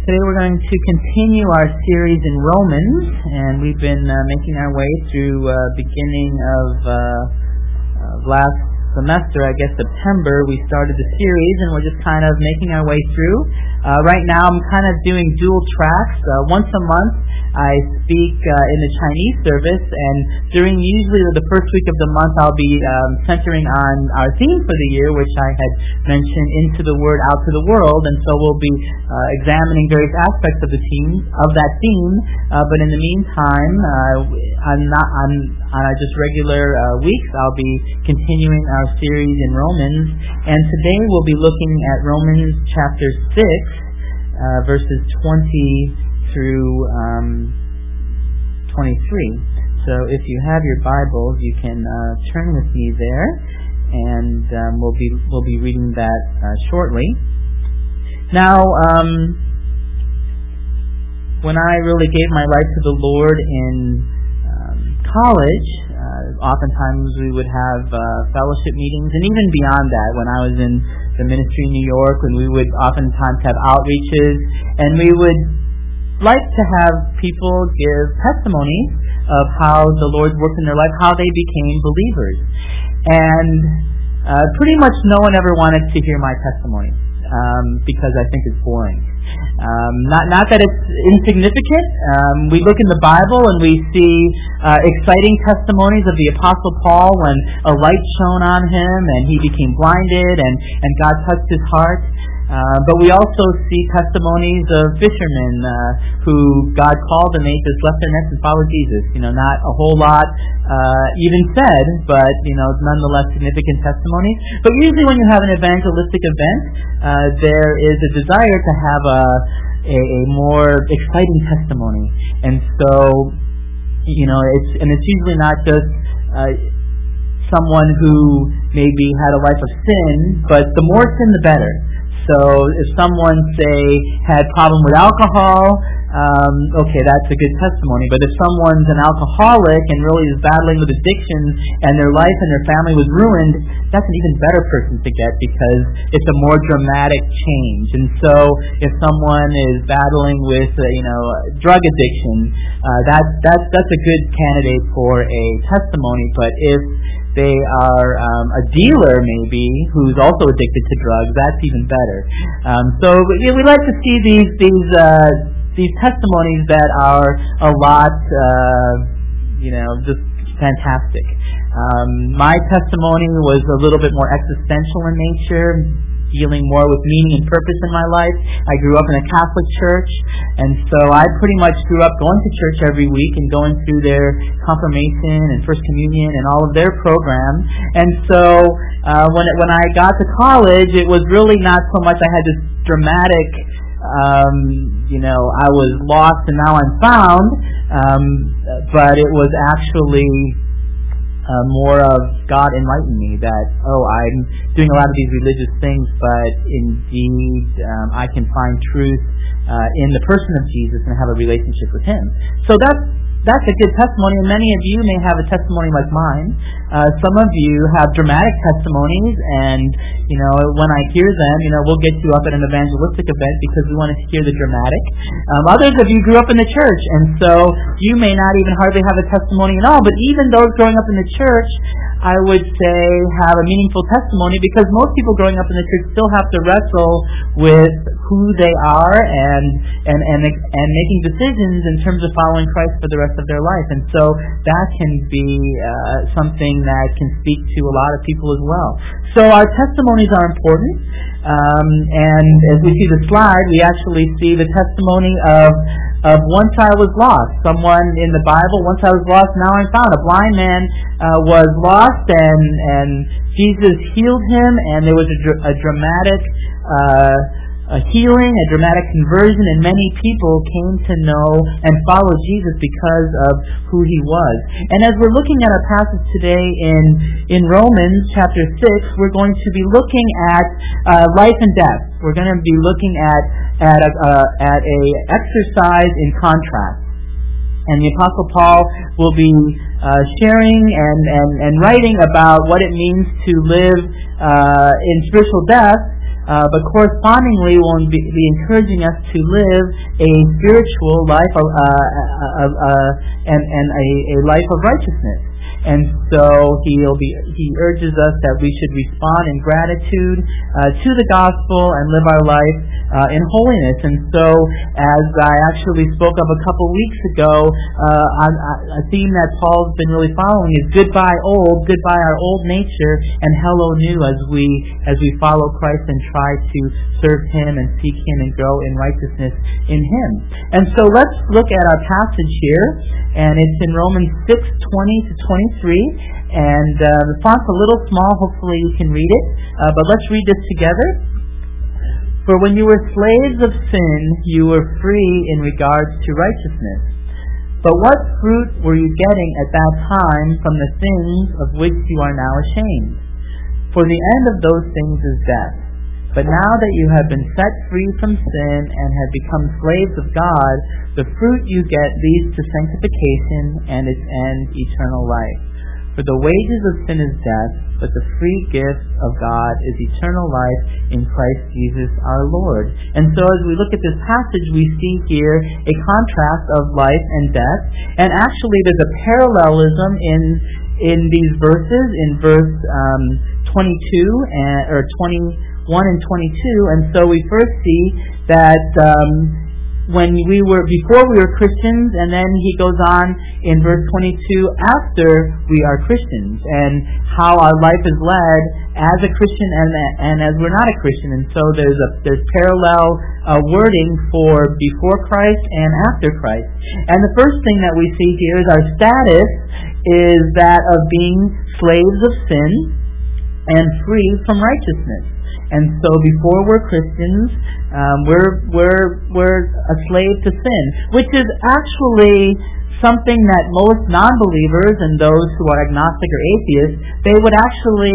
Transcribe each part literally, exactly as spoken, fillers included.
today we're going to continue our series in Romans, and we've been uh, making our way through uh, beginning of uh, uh, last semester, I guess September, we started the series, and we're just kind of making our way through. Uh, right now I'm kind of doing dual tracks. Uh, once a month I speak uh, in the Chinese service, and during usually the first week of the month I'll be um, centering on our theme for the year, which I had mentioned, Into the Word, Out to the World, and so we'll be uh, examining various aspects of the theme, of that theme, uh, but in the meantime, uh, on, not, on, on just regular uh, weeks, I'll be continuing our series in Romans, and today we'll be looking at Romans chapter six, uh, verses twenty through um, twenty-three. So if you have your Bibles, you can uh, turn with me there, and um, we'll be we'll be reading that uh, shortly. Now, um, when I really gave my life to the Lord in um, college, uh, oftentimes we would have uh, fellowship meetings, and even beyond that, when I was in the ministry in New York, when we would oftentimes have outreaches, and we would like to have people give testimony of how the Lord worked in their life, how they became believers. And uh, pretty much no one ever wanted to hear my testimony um, because I think it's boring. Um, not not that it's insignificant. Um, we look in the Bible and we see uh, exciting testimonies of the Apostle Paul when a light shone on him and he became blinded and, and God touched his heart. Uh, but we also see testimonies of fishermen uh, who God called and they just left their nets and followed Jesus. You know, not a whole lot uh, even said, but, you know, nonetheless significant testimonies. But usually when you have an evangelistic event, uh, there is a desire to have a, a, a more exciting testimony. And so, you know, it's and it's usually not just uh, someone who maybe had a life of sin, but the more sin, the better. So if someone, say, had a problem with alcohol, um, okay, that's a good testimony. But if someone's an alcoholic and really is battling with addiction and their life and their family was ruined, that's an even better person to get because it's a more dramatic change. And so if someone is battling with, uh, you know, drug addiction, uh, that, that, that's a good candidate for a testimony. But if they are um, a dealer, maybe, who's also addicted to drugs, that's even better. Um, so you know, we like to see these these uh, these testimonies that are a lot, uh, you know, just fantastic. Um, my testimony was a little bit more existential in nature, dealing more with meaning and purpose in my life. I grew up in a Catholic church, and so I pretty much grew up going to church every week and going through their confirmation and First Communion and all of their programs. And so uh, when it, when I got to college, it was really not so much I had this dramatic, um, you know, I was lost and now I'm found, um, but it was actually Uh, more of God enlightened me that, oh, I'm doing a lot of these religious things, but indeed um, I can find truth uh, in the person of Jesus and have a relationship with Him. So that's that's a good testimony, and many of you may have a testimony like mine. Uh, some of you have dramatic testimonies, and, you know, when I hear them, you know, we'll get you up at an evangelistic event because we want to hear the dramatic. Um, others of you grew up in the church, and so you may not even hardly have a testimony at all, but even those growing up in the church, I would say, have a meaningful testimony because most people growing up in the church still have to wrestle with who they are and and and, and making decisions in terms of following Christ for the rest of their life. And so that can be uh, something that can speak to a lot of people as well. So our testimonies are important. Um, and as we see the slide, we actually see the testimony of of once I was lost. Someone in the Bible, once I was lost, now I'm found. A blind man uh, was lost, and and Jesus healed him, and there was a, dr- a dramatic uh, a healing, a dramatic conversion, and many people came to know and follow Jesus because of who He was. And as we're looking at our passage today in in Romans chapter six, we're going to be looking at uh, life and death. We're going to be looking at at a, uh, at a exercise in contrast. And the Apostle Paul will be uh, sharing and, and, and writing about what it means to live uh, in spiritual death uh, but correspondingly will be, be encouraging us to live a spiritual life of, uh, uh, uh, and, and a, a life of righteousness. And so he'll be, he urges us that we should respond in gratitude uh, to the gospel and live our life uh, in holiness. And so, as I actually spoke of a couple weeks ago, uh, a, a theme that Paul's been really following is goodbye old, goodbye our old nature, and hello new, as we as we follow Christ and try to serve Him and seek Him and grow in righteousness in Him. And so let's look at our passage here, and it's in Romans six twenty to twenty-three, and uh, the font's a little small, hopefully you can read it, uh, but let's read this together. For when you were slaves of sin, you were free in regards to righteousness. But what fruit were you getting at that time from the things of which you are now ashamed? For the end of those things is death. But now that you have been set free from sin and have become slaves of God, the fruit you get leads to sanctification and its end, eternal life. For the wages of sin is death, but the free gift of God is eternal life in Christ Jesus our Lord. And so as we look at this passage, we see here a contrast of life and death. And actually there's a parallelism in in these verses, in verse um, twenty-two and or twenty-one and twenty-two. And so we first see that um, when we were, before we were Christians, and then he goes on in verse twenty-two, after we are Christians, and how our life is led as a Christian and and as we're not a Christian. And so there's a there's parallel uh, wording for before Christ and after Christ. And the first thing that we see here is our status is that of being slaves of sin and free from righteousness. And so before we're Christians, um, we're we're we're a slave to sin, which is actually something that most non-believers and those who are agnostic or atheists, they would actually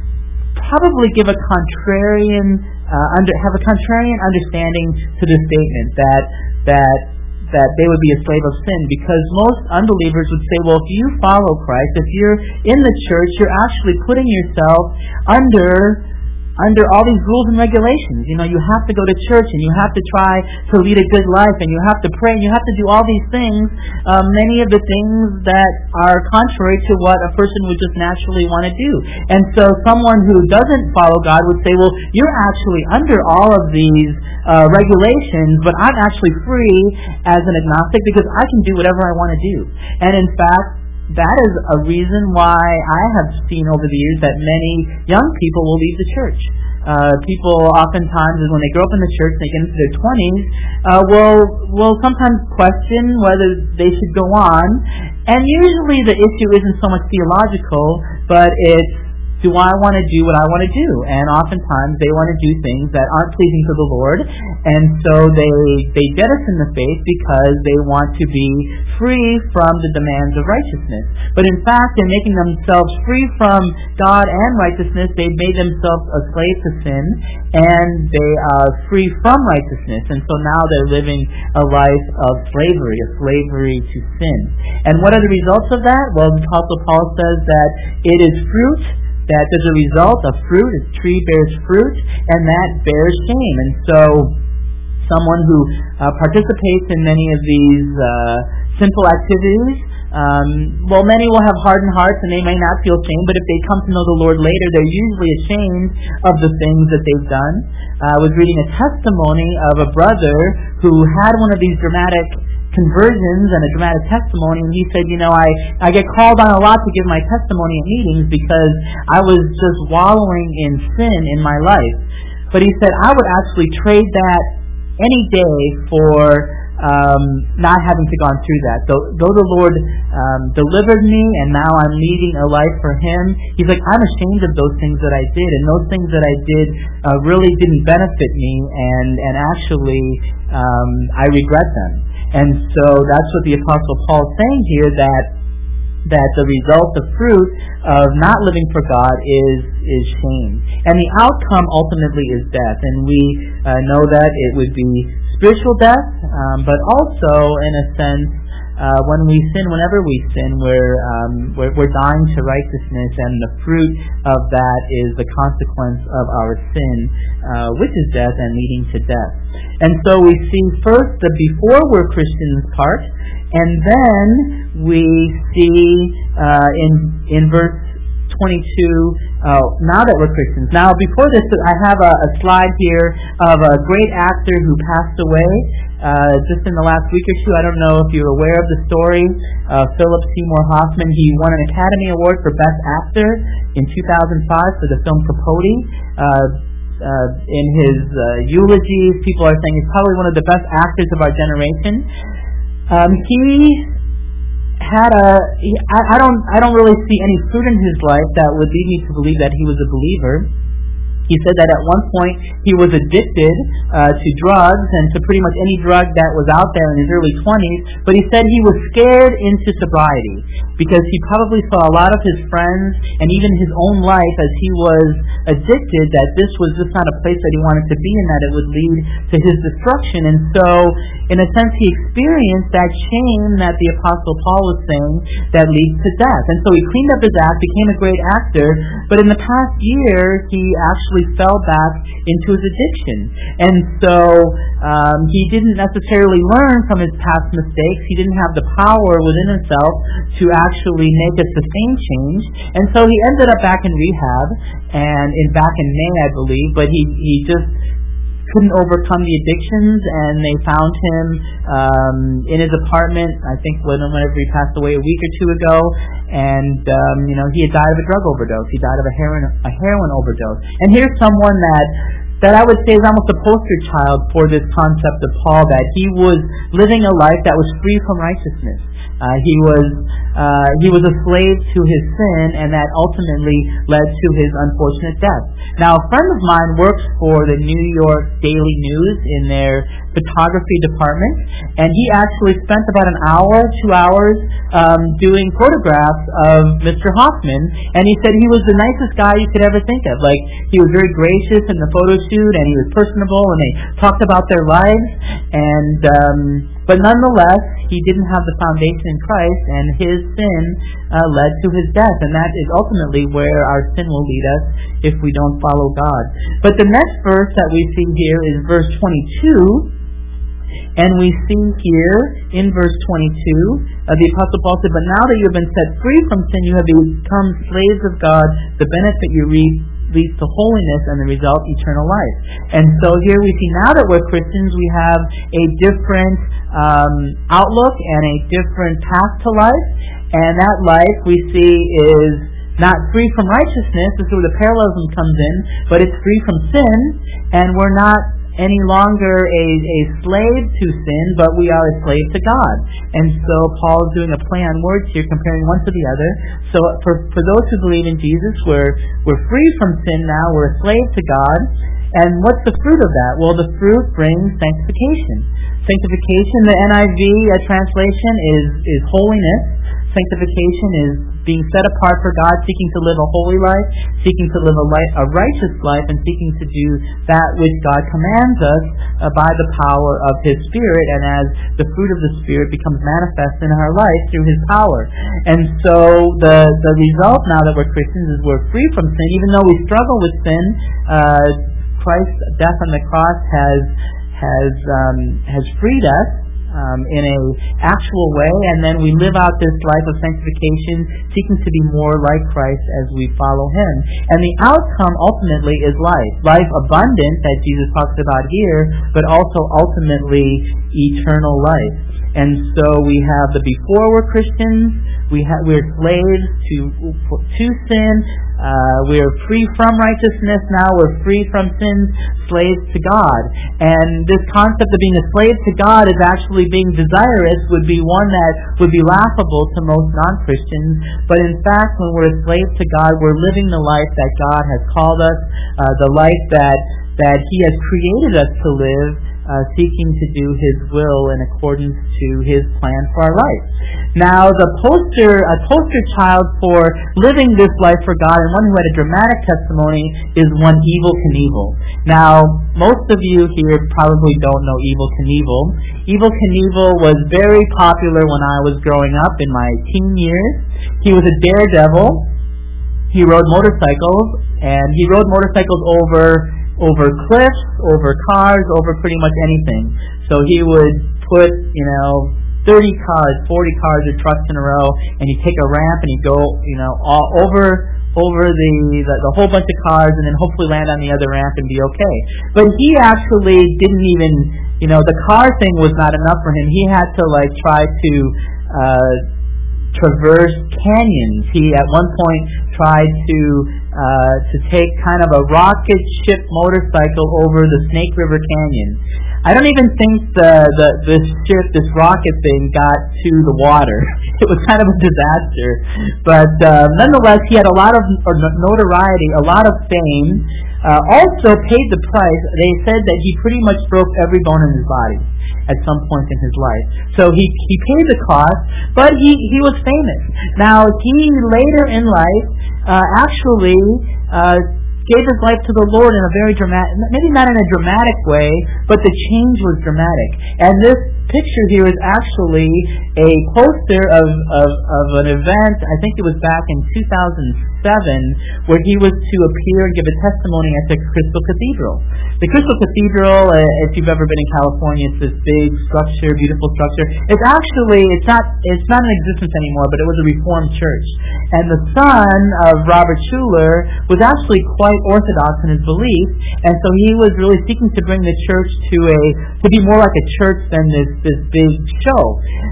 probably give a contrarian uh, under have a contrarian understanding to this statement that that that they would be a slave of sin, because most unbelievers would say, well, if you follow Christ, if you're in the church, you're actually putting yourself under under all these rules and regulations. You know, you have to go to church, and you have to try to lead a good life, and you have to pray, and you have to do all these things, um, many of the things that are contrary to what a person would just naturally want to do. And so someone who doesn't follow God would say, well, you're actually under all of these uh, regulations, but I'm actually free as an agnostic because I can do whatever I want to do. And in fact, that is a reason why I have seen over the years that many young people will leave the church. Uh, people oftentimes, when they grow up in the church, they get into their twenties, uh, will will sometimes question whether they should go on. And usually the issue isn't so much theological, but it's, do I want to do what I want to do? And oftentimes they want to do things that aren't pleasing to the Lord, and so they they jettison the faith because they want to be free from the demands of righteousness. But in fact, in making themselves free from God and righteousness, they've made themselves a slave to sin, and they are free from righteousness. And so now they're living a life of slavery, a slavery to sin. And what are the results of that? Well, the Apostle Paul says that it is fruit, that there's a result of fruit. A tree bears fruit, and that bears shame. And so someone who uh, participates in many of these uh, sinful activities, um, well, many will have hardened hearts and they may not feel shame, but if they come to know the Lord later, they're usually ashamed of the things that they've done. Uh, I was reading a testimony of a brother who had one of these dramatic conversions and a dramatic testimony, and he said, you know, I, I get called on a lot to give my testimony at meetings because I was just wallowing in sin in my life. But he said, I would actually trade that any day for um, not having to gone through that. Though, though the Lord um, delivered me and now I'm leading a life for Him, he's like, I'm ashamed of those things that I did, and those things that I did uh, really didn't benefit me, and, and actually um, I regret them. And so that's what the Apostle Paul is saying here, that that the result, the fruit of not living for God is is shame. And the outcome ultimately is death. And we uh, know that it would be spiritual death, um, but also, in a sense, uh, when we sin, whenever we sin, we're, um, we're we're dying to righteousness, and the fruit of that is the consequence of our sin, uh, which is death and leading to death. And so we see first the before we're Christians part, and then we see uh, in in verse twenty-two, uh, now that we're Christians. Now, before this, I have a, a slide here of a great actor who passed away uh, just in the last week or two. I don't know if you're aware of the story. Uh, Philip Seymour Hoffman, he won an Academy Award for Best Actor in two thousand five for the film Capote. Uh, uh, in his uh, eulogies, people are saying he's probably one of the best actors of our generation. Um, he had a he, I, I don't I don't really see any fruit in his life that would lead me to believe that he was a believer. He said that at one point he was addicted uh, to drugs and to pretty much any drug that was out there in his early twenties, but he said he was scared into sobriety because he probably saw a lot of his friends and even his own life as he was addicted, that this was just not a place that he wanted to be in, that it would lead to his destruction. And so, in a sense, he experienced that shame that the Apostle Paul was saying that leads to death. And so he cleaned up his act, became a great actor, but in the past year, he actually fell back into his addiction. And so um, he didn't necessarily learn from his past mistakes. He didn't have the power within himself to actually make a sustained change. And so he ended up back in rehab, and in back in May, I believe, but he, he just couldn't overcome the addictions, and they found him um, in his apartment, I think whenever he passed away a week or two ago, and um, you know, he had died of a drug overdose. He died of a heroin a heroin overdose. And here's someone that that I would say is almost a poster child for this concept of Paul, that he was living a life that was free from righteousness. Uh, he was uh, he was a slave to his sin, and that ultimately led to his unfortunate death. Now, a friend of mine works for the New York Daily News in their photography department, and he actually spent about an hour, two hours, um, doing photographs of Mister Hoffman, and he said he was the nicest guy you could ever think of. Like, he was very gracious in the photo shoot, and he was personable, and they talked about their lives, and um, but nonetheless, he didn't have the foundation in Christ, and his sin uh, led to his death, and that is ultimately where our sin will lead us if we don't follow God. But the next verse that we see here is verse twenty-two, and we see here in verse twenty-two, uh, the Apostle Paul said, "But now that you have been set free from sin, you have become slaves of God. The benefit you reap leads to holiness, and the result, eternal life." And so here we see, now that we're Christians, we have a different um, outlook and a different path to life. And that life we see is not free from righteousness, this is where the parallelism comes in, but it's free from sin, and we're not any longer a, a slave to sin, but we are a slave to God. And so Paul is doing a play on words here, comparing one to the other. So for, for those who believe in Jesus, we're, we're free from sin now, we're a slave to God. And what's the fruit of that? Well, the fruit brings sanctification. Sanctification, the N I V uh, translation, is, is holiness. Sanctification is being set apart for God, seeking to live a holy life, seeking to live a, life, a righteous life, and seeking to do that which God commands us uh, by the power of His Spirit, and as the fruit of the Spirit becomes manifest in our life through His power. And so the the result now that we're Christians is we're free from sin. Even though we struggle with sin, uh, Christ's death on the cross has has um, has freed us Um, in a actual way, and then we live out this life of sanctification, seeking to be more like Christ as we follow Him. And the outcome ultimately is life. Life abundant, that Jesus talks about here, but also ultimately eternal life. And so we have the before we're Christians, we ha- we're slaves to, to sin, uh, we're free from righteousness, now we're free from sin, slaves to God. And this concept of being a slave to God is actually being desirous, would be one that would be laughable to most non-Christians. But in fact, when we're a slave to God, we're living the life that God has called us, uh, the life that, that He has created us to live, uh, seeking to do His will in accordance to His plan for our life. Now, the poster, a poster child for living this life for God, and one who had a dramatic testimony, is one Evel Knievel. Now, most of you here probably don't know Evel Knievel. Evel Knievel was very popular when I was growing up in my teen years. He was a daredevil. He rode motorcycles, and he rode motorcycles over over cliffs, over cars, over pretty much anything. So he would put, you know, thirty cars, forty cars or trucks in a row, and he'd take a ramp and he'd go, you know, all over over the, the the whole bunch of cars, and then hopefully land on the other ramp and be okay. But he actually didn't even, you know, the car thing was not enough for him. He had to like try to uh traverse canyons. He at one point tried to uh, to take kind of a rocket ship motorcycle over the Snake River Canyon. I don't even think the, the this ship, this rocket thing, got to the water. It was kind of a disaster. But uh, nonetheless, he had a lot of notoriety, a lot of fame. Uh, also paid the price. They said that he pretty much broke every bone in his body at some point in his life. So he he paid the cost, but he, he was famous. Now, he later in life uh, actually uh, gave his life to the Lord in a very dramatic, maybe not in a dramatic way, but the change was dramatic. And this picture here is actually a poster of, of, of an event, I think it was back in two thousand seven, where he was to appear and give a testimony at the Crystal Cathedral. The Crystal Cathedral, uh, if you've ever been in California, it's this big structure, beautiful structure. It's actually, it's not it's not in existence anymore, but it was a Reformed church. And the son of Robert Schuller was actually quite orthodox in his belief, and so he was really seeking to bring the church to a to be more like a church than this this big show.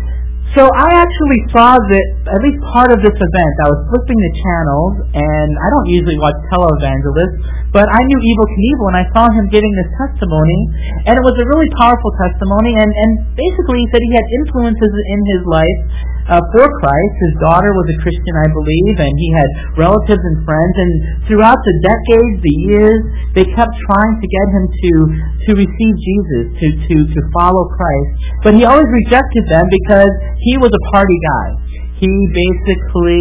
So I actually saw that at least part of this event. I was flipping the channels, and I don't usually watch televangelists, but I knew Evel Knievel, and I saw him giving this testimony, and it was a really powerful testimony. And, and basically, he said he had influences in his life uh, for Christ. His daughter was a Christian, I believe, and he had relatives and friends. And throughout the decades, the years, they kept trying to get him to to receive Jesus, to to to follow Christ, but he always rejected them because he was a party guy. He basically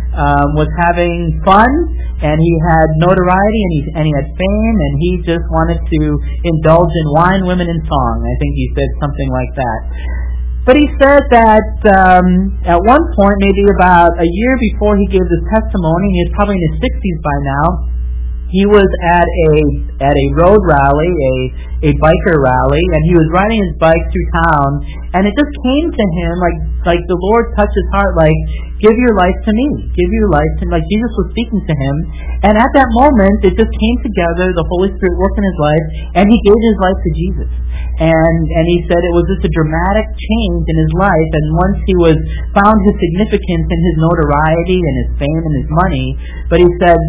um, was having fun, and he had notoriety, and he and he had fame, and he just wanted to indulge in wine, women, and song. I think he said something like that. But he said that um, at one point, maybe about a year before he gave this testimony, he was probably in his sixties by now, he was at a at a road rally, a a biker rally, and he was riding his bike through town, and it just came to him like like the Lord touched his heart, like, give your life to me, give your life to me. Like Jesus was speaking to him, and at that moment it just came together. The Holy Spirit worked in his life, and he gave his life to Jesus. And and he said it was just a dramatic change in his life. And once he was found his significance in his notoriety and his fame and his money, but he said,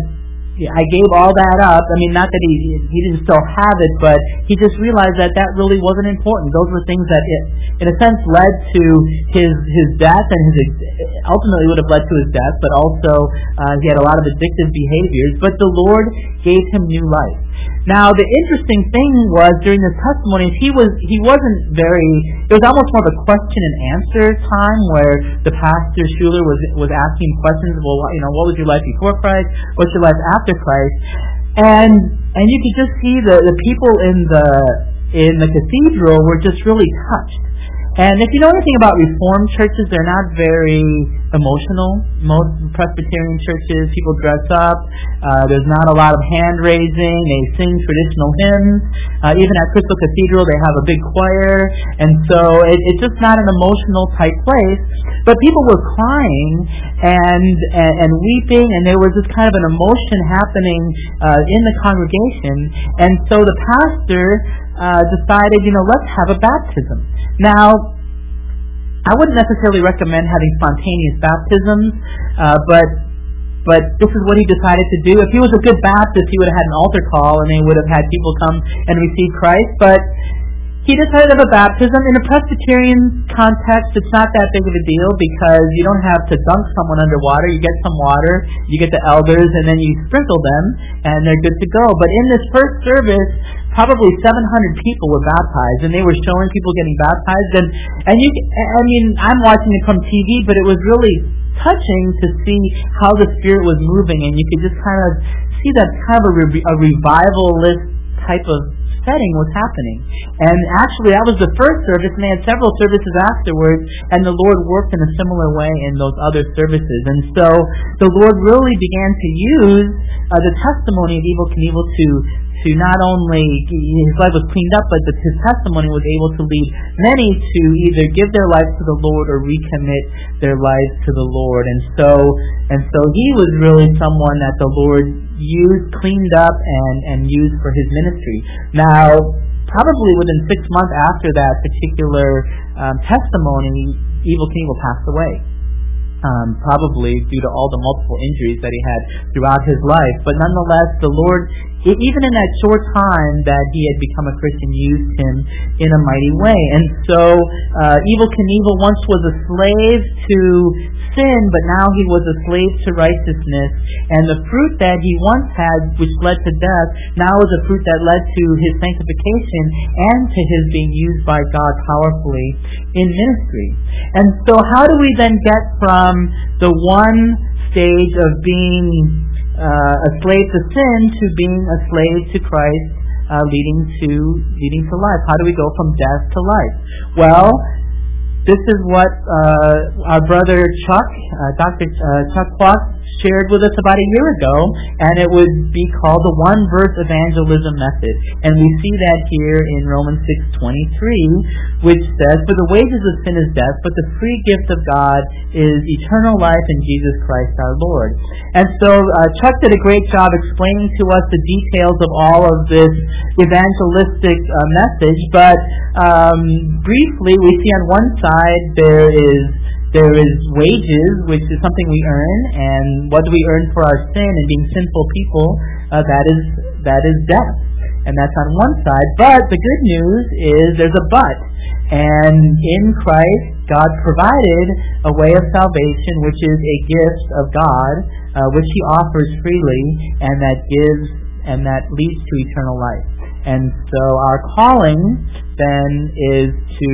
I gave all that up. I mean, not that he he didn't still have it, but he just realized that that really wasn't important. Those were things that, it, in a sense, led to his his death, and his ultimately would have led to his death. But also, uh, he had a lot of addictive behaviors. But the Lord gave him new life. Now, the interesting thing was during this testimony, he was he wasn't very. It was almost more of a question and answer time where the pastor Schuller was was asking questions. Well, you know, what was your life before Christ? What's your life after Christ? And and you could just see the the people in the in the cathedral were just really touched. And if you know anything about Reformed churches, they're not very emotional. Most Presbyterian churches, people dress up. Uh, there's not a lot of hand raising. They sing traditional hymns. Uh, even at Crystal Cathedral, they have a big choir. And so it, it's just not an emotional type place. But people were crying and, and, and weeping, and there was this kind of an emotion happening uh, in the congregation. And so the pastor uh, decided, you know, let's have a baptism. Now, I wouldn't necessarily recommend having spontaneous baptisms, uh, but but this is what he decided to do. If he was a good Baptist, he would have had an altar call, and they would have had people come and receive Christ. But he decided to have a baptism. In a Presbyterian context, it's not that big of a deal because you don't have to dunk someone underwater. You get some water, you get the elders, and then you sprinkle them, and they're good to go. But in this first service, probably seven hundred people were baptized, and they were showing people getting baptized. And, and you, I mean, I'm watching it from T V, but it was really touching to see how the Spirit was moving, and you could just kind of see that kind of a, re- a revivalist type of setting was happening. And actually, that was the first service, and they had several services afterwards, and the Lord worked in a similar way in those other services. And so the Lord really began to use uh, the testimony of Evel Knievel to to not only, his life was cleaned up, but that his testimony was able to lead many to either give their lives to the Lord or recommit their lives to the Lord. And so and so he was really someone that the Lord used, cleaned up, and, and used for his ministry. Now, probably within six months after that particular um, testimony, Evel Knievel passed away. Um, probably due to all the multiple injuries that he had throughout his life. But nonetheless, the Lord, even in that short time that he had become a Christian, used him in a mighty way. And so, uh, Evel Knievel once was a slave to sin, but now he was a slave to righteousness. And the fruit that he once had, which led to death, now is a fruit that led to his sanctification and to his being used by God powerfully in ministry. And so how do we then get from the one stage of being uh, a slave to sin to being a slave to Christ, uh, leading to leading to life? How do we go from death to life? Well, this is what uh, our brother Chuck, uh, Doctor Uh, Chuck Kwok, shared with us about a year ago, and it would be called the one-verse evangelism method. And we see that here in Romans six twenty-three, which says, "For the wages of sin is death, but the free gift of God is eternal life in Jesus Christ our Lord." And so uh, Chuck did a great job explaining to us the details of all of this evangelistic uh, message, but um, briefly we see on one side there is There is wages, which is something we earn, and what do we earn for our sin and being sinful people? Uh, that is that is death, and that's on one side. But the good news is there's a but, and in Christ, God provided a way of salvation, which is a gift of God, uh, which He offers freely, and that gives and that leads to eternal life. And so our calling then is to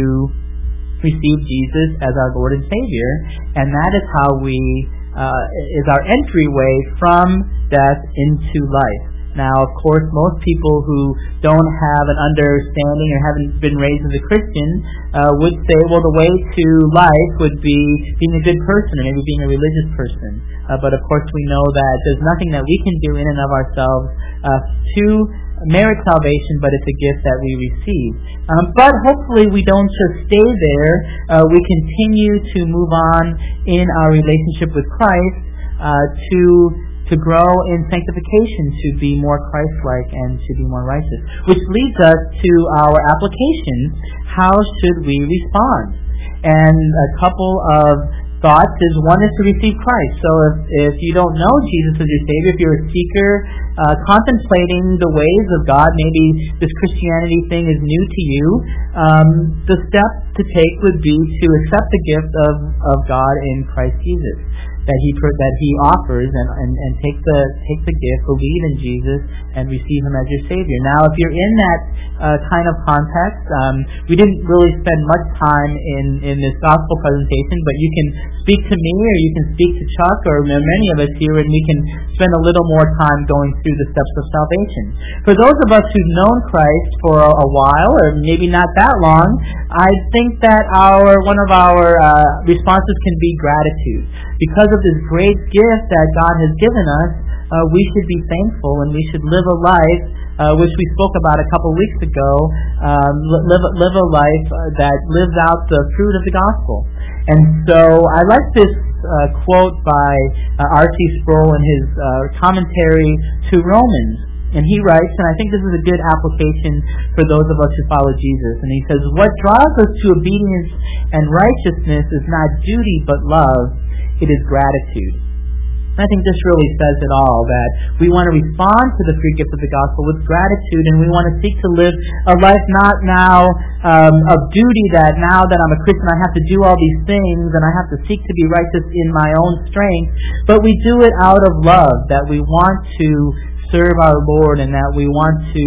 receive Jesus as our Lord and Savior, and that is how we uh, is our entryway from death into life. Now, of course, most people who don't have an understanding or haven't been raised as a Christian uh, would say, well, the way to life would be being a good person or maybe being a religious person. Uh, but of course, we know that there's nothing that we can do in and of ourselves uh, to merit salvation, but it's a gift that we receive. Um, but hopefully we don't just stay there. Uh, we continue to move on in our relationship with Christ uh, to to grow in sanctification, to be more Christ-like and to be more righteous. Which leads us to our application. How should we respond? And a couple of thoughts is, one is to receive Christ. So if, if you don't know Jesus as your Savior, if you're a seeker uh, contemplating the ways of God, maybe this Christianity thing is new to you, um, the step to take would be to accept the gift of, of God in Christ Jesus that He that He offers, and, and, and take the take the gift, believe in Jesus, and receive Him as your Savior. Now, if you're in that uh, kind of context, um, we didn't really spend much time in, in this gospel presentation, but you can speak to me, or you can speak to Chuck, or many of us here, and we can spend a little more time going through the steps of salvation. For those of us who've known Christ for a, a while, or maybe not that long, I think that our one of our uh, responses can be gratitude. Because of this great gift that God has given us, uh, we should be thankful, and we should live a life, uh, which we spoke about a couple weeks ago, um, live, live a life that lives out the fruit of the gospel. And so I like this uh, quote by uh, R C Sproul in his uh, commentary to Romans. And he writes, and I think this is a good application for those of us who follow Jesus. And he says, "What draws us to obedience and righteousness is not duty but love. It is gratitude." And I think this really says it all, that we want to respond to the free gift of the gospel with gratitude, and we want to seek to live a life not now um, of duty, that now that I'm a Christian I have to do all these things and I have to seek to be righteous in my own strength, but we do it out of love, that we want to serve our Lord, and that we want to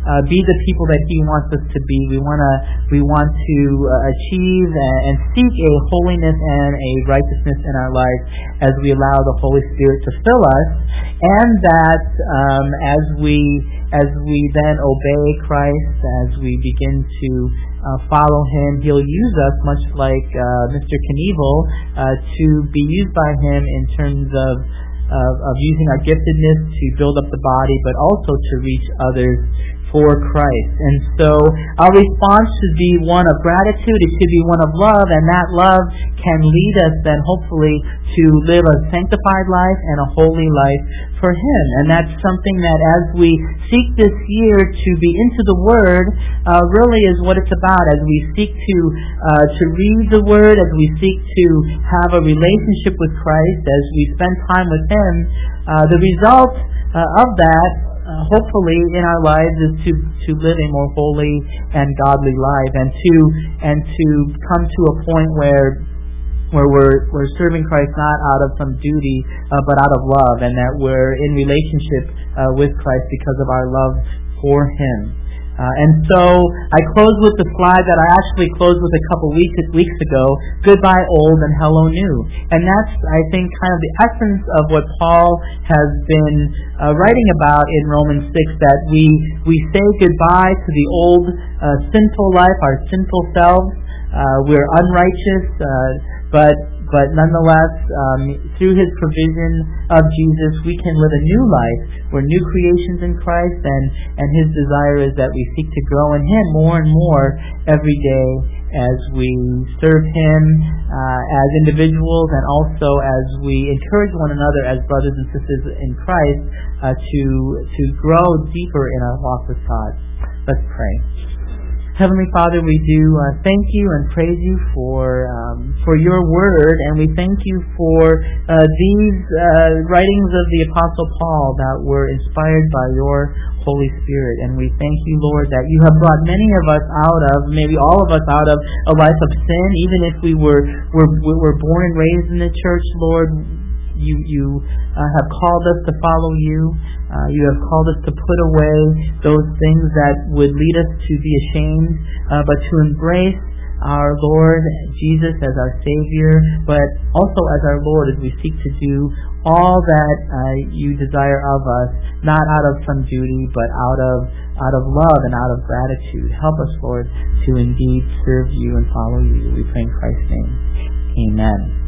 uh, be the people that He wants us to be. We want to we want to uh, achieve and seek a holiness and a righteousness in our lives as we allow the Holy Spirit to fill us, and that um, as we as we then obey Christ, as we begin to uh, follow Him, He'll use us much like uh, Mister Knievel uh, to be used by Him in terms of Of, of using our giftedness to build up the body, but also to reach others for Christ. And so our response should be one of gratitude, it should be one of love, and that love can lead us then hopefully to live a sanctified life and a holy life for Him. And that's something that as we seek this year to be into the Word, uh, really is what it's about. As we seek to uh, to read the Word, as we seek to have a relationship with Christ, as we spend time with Him, uh, the result uh, of that Uh, hopefully in our lives is to, to live a more holy and godly life, and to and to come to a point where where we're we're serving Christ not out of some duty uh, but out of love, and that we're in relationship uh, with Christ because of our love for Him. Uh, and so I close with the slide that I actually closed with a couple weeks weeks ago, Goodbye Old and Hello New. And that's, I think, kind of the essence of what Paul has been uh, writing about in Romans six, that we, we say goodbye to the old uh, sinful life, our sinful selves. Uh, we're unrighteous, uh, but But nonetheless, um, through His provision of Jesus, we can live a new life. We're new creations in Christ, and, and His desire is that we seek to grow in Him more and more every day as we serve Him uh, as individuals, and also as we encourage one another as brothers and sisters in Christ uh, to to grow deeper in our walk with God. Let's pray. Heavenly Father, we do uh, thank You and praise You for um, for Your Word, and we thank You for uh, these uh, writings of the Apostle Paul that were inspired by Your Holy Spirit. And we thank You, Lord, that You have brought many of us out of, maybe all of us out of a life of sin, even if we were were, were born and raised in the church, Lord. You you uh, have called us to follow You. Uh, you have called us to put away those things that would lead us to be ashamed, uh, but to embrace our Lord Jesus as our Savior, but also as our Lord as we seek to do all that uh, You desire of us, not out of some duty, but out of out of love and out of gratitude. Help us, Lord, to indeed serve You and follow You. We pray in Christ's name. Amen.